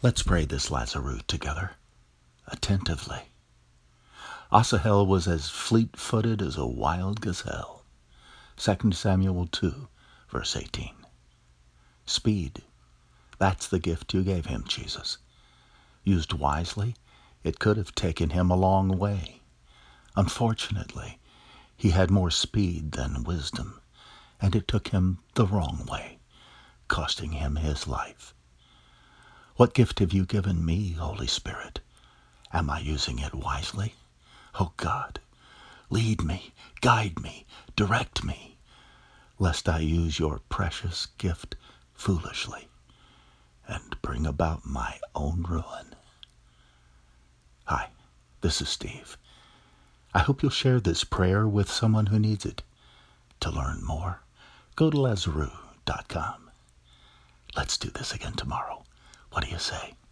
Let's pray this Lazarus together, attentively. Asahel was as fleet-footed as a wild gazelle. 2 Samuel 2, verse 18. Speed. That's the gift you gave him, Jesus. Used wisely, it could have taken him a long way. Unfortunately, he had more speed than wisdom, and it took him the wrong way, costing him his life. What gift have you given me, Holy Spirit? Am I using it wisely? Oh God, lead me, guide me, direct me, lest I use your precious gift foolishly and bring about my own ruin. Hi, this is Steve. I hope you'll share this prayer with someone who needs it. To learn more, go to Lazarus.com. Let's do this again tomorrow. What do you say?